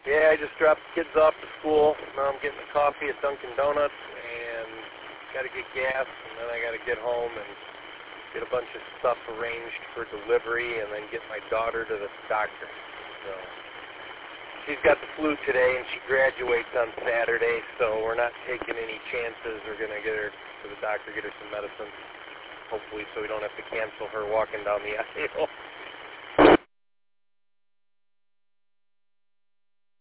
Yeah, I just dropped the kids off to school. Now I'm getting a coffee at Dunkin' Donuts and got to get gas, and then I got to get home and get a bunch of stuff arranged for delivery and then get my daughter to the doctor. So she's got the flu today and she graduates on Saturday, so we're not taking any chances. We're going to get her to the doctor, get her some medicine, hopefully so we don't have to cancel her walking down the aisle.